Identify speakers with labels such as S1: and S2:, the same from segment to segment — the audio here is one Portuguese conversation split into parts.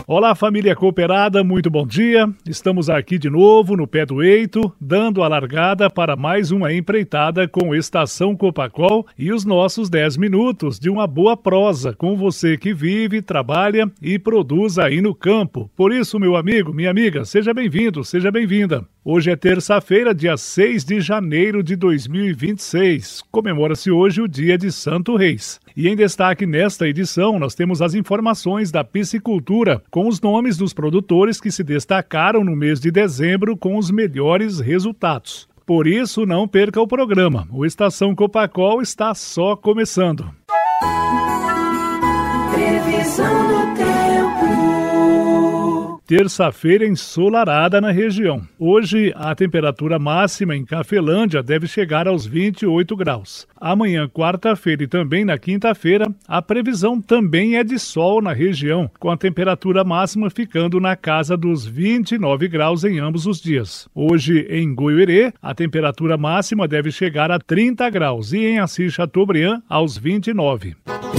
S1: Olá, família cooperada, muito bom dia. Estamos aqui de novo no pé do eito, dando a largada para mais uma empreitada com Estação Copacol e os nossos 10 minutos de uma boa prosa com você que vive, trabalha e produz aí no campo. Por isso, meu amigo, minha amiga, seja bem-vindo, seja bem-vinda. Hoje é terça-feira, dia 6 de janeiro de 2026. Comemora-se hoje o Dia de Santo Reis. E em destaque nesta edição, nós temos as informações da piscicultura, com os nomes dos produtores que se destacaram no mês de dezembro com os melhores resultados. Por isso, não perca o programa. O Estação Copacol está só começando.
S2: Previsão do tempo.
S1: Terça-feira ensolarada na região. Hoje, a temperatura máxima em Cafelândia deve chegar aos 28 graus. Amanhã, quarta-feira e também na quinta-feira, a previsão também é de sol na região, com a temperatura máxima ficando na casa dos 29 graus em ambos os dias. Hoje, em Goiuerê, a temperatura máxima deve chegar a 30 graus e em Assis Chateaubriand, aos 29.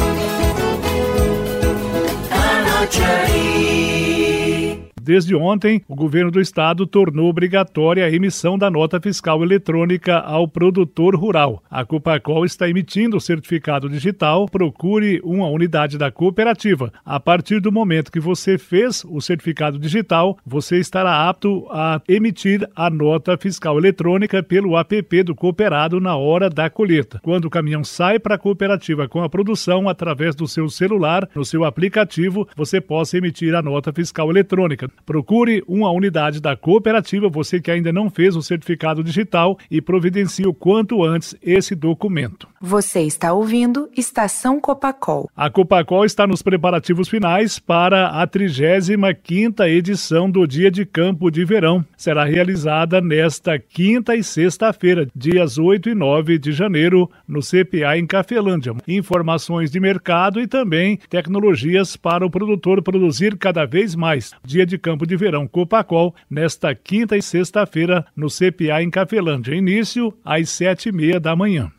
S2: Anote aí.
S1: Desde ontem, o governo do estado tornou obrigatória a emissão da nota fiscal eletrônica ao produtor rural. A Copacol está emitindo o certificado digital. Procure uma unidade da cooperativa. A partir do momento que você fez o certificado digital, você estará apto a emitir a nota fiscal eletrônica pelo app do cooperado na hora da colheita. Quando o caminhão sai para a cooperativa com a produção, através do seu celular, no seu aplicativo, você possa emitir a nota fiscal eletrônica. Procure uma unidade da cooperativa, você que ainda não fez o certificado digital, e providencie o quanto antes esse documento.
S3: Você está ouvindo Estação Copacol.
S1: A Copacol está nos preparativos finais para a 35ª edição do Dia de Campo de Verão. Será realizada nesta quinta e sexta-feira, dias 8 e 9 de janeiro, no CPA em Cafelândia. Informações de mercado e também tecnologias para o produtor produzir cada vez mais. Dia de Campo de Verão Copacol, nesta quinta e sexta-feira, no CPA em Cafelândia. Início às 7h30 da manhã.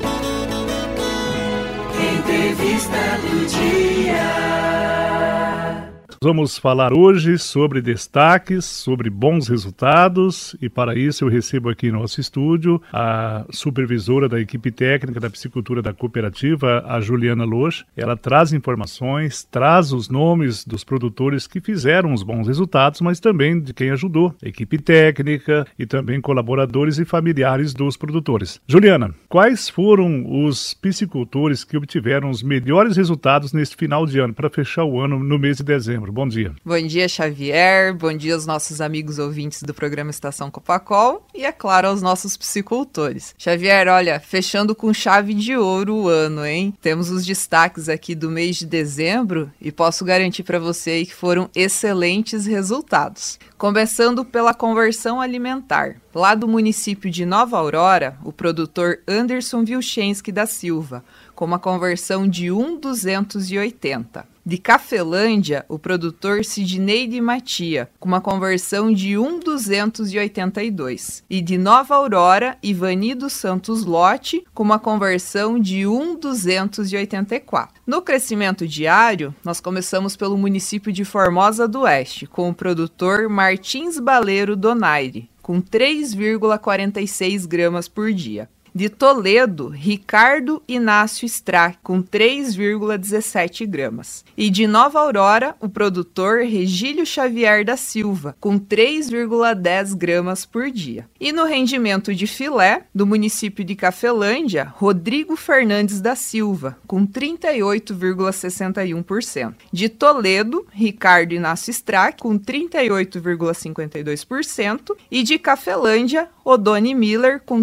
S2: Entrevista do dia.
S1: Vamos falar hoje sobre destaques, sobre bons resultados, e para isso eu recebo aqui em nosso estúdio a supervisora da equipe técnica da piscicultura da cooperativa, a Juliana Losch. Ela traz informações, traz os nomes dos produtores que fizeram os bons resultados, mas também de quem ajudou, a equipe técnica e também colaboradores e familiares dos produtores. Juliana, quais foram os piscicultores que obtiveram os melhores resultados neste final de ano, para fechar o ano no mês de dezembro? Bom dia.
S4: Bom dia, Xavier. Bom dia aos nossos amigos ouvintes do programa Estação Copacol e, é claro, aos nossos piscicultores. Xavier, olha, fechando com chave de ouro o ano, hein? Temos os destaques aqui do mês de dezembro e posso garantir para você aí que foram excelentes resultados. Começando pela conversão alimentar. Lá do município de Nova Aurora, o produtor Anderson Vilchensky da Silva, com uma conversão de 1,280. De Cafelândia, o produtor Sidneide Matia, com uma conversão de 1,282. E de Nova Aurora, Ivani dos Santos Lote, com uma conversão de 1,284. No crescimento diário, nós começamos pelo município de Formosa do Oeste, com o produtor Martins Baleiro Donaire, com 3,46 gramas por dia. De Toledo, Ricardo Inácio Strack, com 3,17 gramas. E de Nova Aurora, o produtor Regílio Xavier da Silva, com 3,10 gramas por dia. E no rendimento de filé, do município de Cafelândia, Rodrigo Fernandes da Silva, com 38,61%. De Toledo, Ricardo Inácio Strack, com 38,52%. E de Cafelândia, Odone Miller, com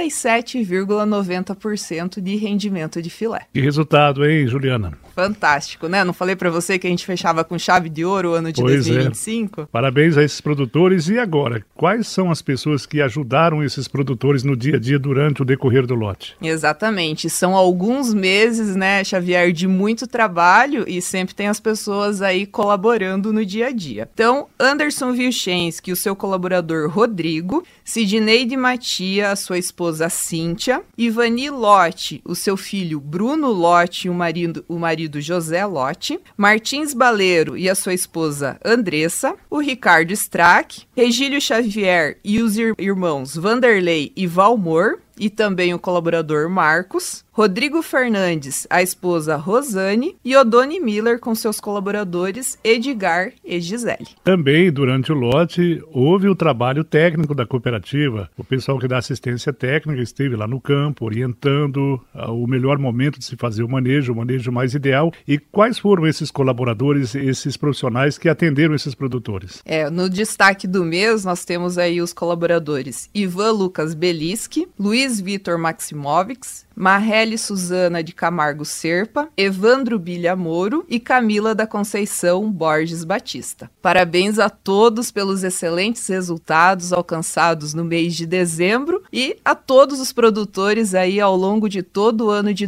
S4: 37,90% de rendimento de filé.
S1: Que resultado, hein, Juliana?
S4: Fantástico, né? Não falei pra você que a gente fechava com chave de ouro o ano de 2025?
S1: Parabéns a esses produtores. E agora, quais são as pessoas que ajudaram esses produtores no dia a dia durante o decorrer do lote?
S4: Exatamente. São alguns meses, né, Xavier, de muito trabalho e sempre tem as pessoas aí colaborando no dia a dia. Então, Anderson Vilchensky, o seu colaborador Rodrigo, Sidney Sineide Matia, a sua esposa Cíntia, Ivani Lotti, o seu filho Bruno Lotti e o marido José Lotti, Martins Baleiro e a sua esposa Andressa, o Ricardo Strack, Regílio Xavier e os irmãos Vanderlei e Valmor, e também o colaborador Marcos, Rodrigo Fernandes, a esposa Rosane e Odone Miller com seus colaboradores Edgar e Gisele.
S1: Também, durante o lote, houve o trabalho técnico da cooperativa. O pessoal que dá assistência técnica esteve lá no campo, orientando o melhor momento de se fazer o manejo mais ideal. E quais foram esses colaboradores, esses profissionais que atenderam esses produtores?
S4: No destaque do mês, nós temos aí os colaboradores Ivan Lucas Beliski, Luiz Vitor Maximovics, Marrele Suzana de Camargo Serpa, Evandro Bilha Moro e Camila da Conceição Borges Batista. Parabéns a todos pelos excelentes resultados alcançados no mês de dezembro e a todos os produtores aí ao longo de todo o ano de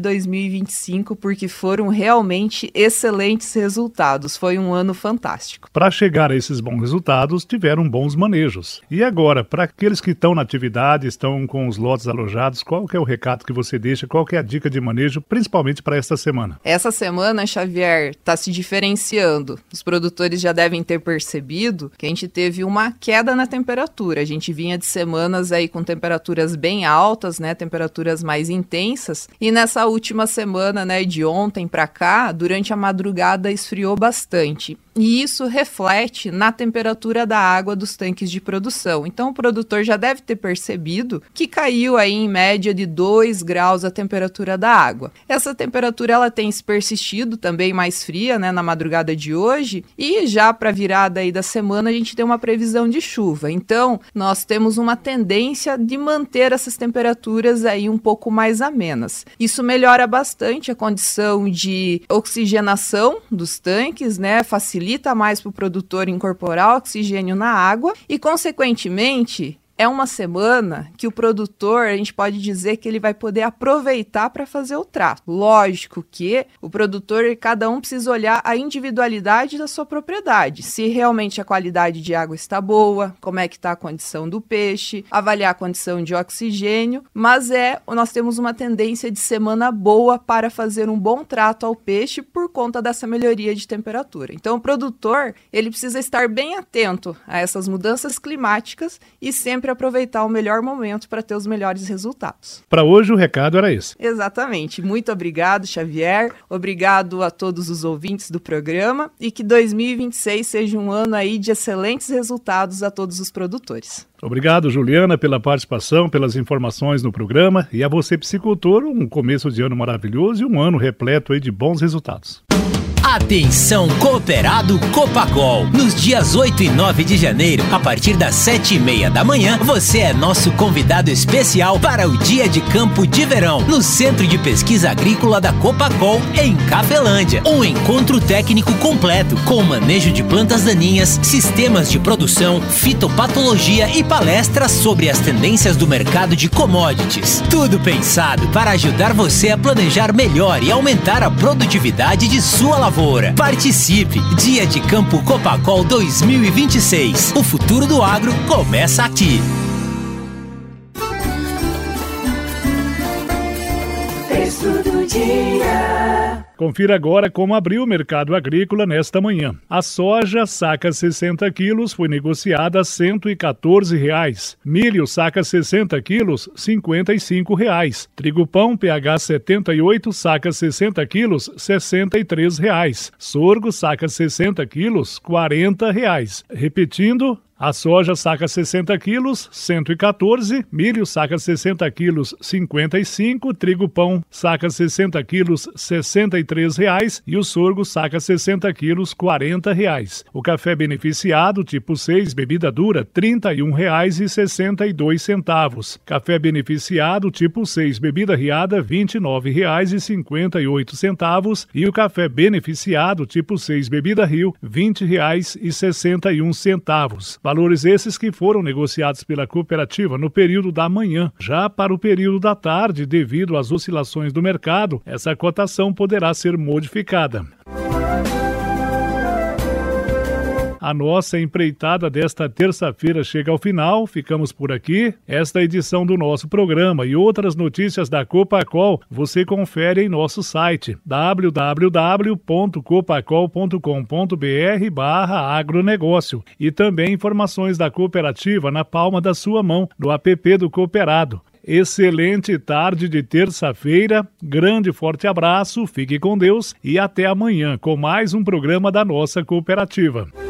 S4: 2025, porque foram realmente excelentes resultados. Foi um ano fantástico.
S1: Para chegar a esses bons resultados, tiveram bons manejos. E agora, para aqueles que estão na atividade, estão com os lotes alojados, qual que é o recado que você deixa? Qual que é a dica de manejo, principalmente para esta semana?
S4: Essa semana, Xavier, está se diferenciando. Os produtores já devem ter percebido que a gente teve uma queda na temperatura. A gente vinha de semanas aí com temperaturas bem altas, né, temperaturas mais intensas. E nessa última semana, né, de ontem para cá, durante a madrugada esfriou bastante. E isso reflete na temperatura da água dos tanques de produção. Então o produtor já deve ter percebido que caiu aí em média de 2 graus a temperatura da água. Essa temperatura ela tem se persistido também mais fria, né, na madrugada de hoje, e já para a virada aí da semana a gente tem uma previsão de chuva. Então nós temos uma tendência de manter essas temperaturas aí um pouco mais amenas. Isso melhora bastante a condição de oxigenação dos tanques, né, facilita mais para o produtor incorporar oxigênio na água e, consequentemente, é uma semana que o produtor, a gente pode dizer que ele vai poder aproveitar para fazer o trato. Lógico que o produtor, cada um precisa olhar a individualidade da sua propriedade. Se realmente a qualidade de água está boa, como é que está a condição do peixe, avaliar a condição de oxigênio, mas nós temos uma tendência de semana boa para fazer um bom trato ao peixe por conta dessa melhoria de temperatura. Então o produtor, ele precisa estar bem atento a essas mudanças climáticas e sempre aproveitar o melhor momento para ter os melhores resultados.
S1: Para hoje o recado era esse.
S4: Exatamente. Muito obrigado, Xavier. Obrigado a todos os ouvintes do programa e que 2026 seja um ano aí de excelentes resultados a todos os produtores.
S1: Obrigado, Juliana, pela participação, pelas informações no programa e a você, psicultor, um começo de ano maravilhoso e um ano repleto aí de bons resultados.
S5: Atenção Cooperado Copacol. Nos dias 8 e 9 de janeiro, a partir das 7h30 da manhã, você é nosso convidado especial para o Dia de Campo de Verão, no Centro de Pesquisa Agrícola da Copacol, em Cafelândia. Um encontro técnico completo, com manejo de plantas daninhas, sistemas de produção, fitopatologia e palestras sobre as tendências do mercado de commodities. Tudo pensado para ajudar você a planejar melhor e aumentar a produtividade de sua lavoura. Participe! Dia de Campo Copacol 2026. O futuro do agro começa aqui.
S2: Texto do dia.
S1: Confira agora como abriu o mercado agrícola nesta manhã. A soja, saca 60 quilos, foi negociada a R$ 114. Milho, saca 60 quilos, R$ 55. Trigo-pão, PH 78, saca 60 quilos, R$ 63. Sorgo, saca 60 quilos, R$ 40. Repetindo, a soja saca 60 quilos, 114, milho saca 60 quilos, 55, trigo-pão saca 60 quilos, R$ 63 e o sorgo saca 60 quilos, R$ 40. O café beneficiado tipo 6, bebida dura, R$ 31,62. Café beneficiado tipo 6, bebida riada, R$ 29,58 e o café beneficiado tipo 6, bebida rio, R$ 20,61. Valores esses que foram negociados pela cooperativa no período da manhã. Já para o período da tarde, devido às oscilações do mercado, essa cotação poderá ser modificada. A nossa empreitada desta terça-feira chega ao final, ficamos por aqui. Esta edição do nosso programa e outras notícias da Copacol você confere em nosso site www.copacol.com.br/agronegócio e também informações da cooperativa na palma da sua mão no app do Cooperado. Excelente tarde de terça-feira, grande forte abraço, fique com Deus e até amanhã com mais um programa da nossa cooperativa.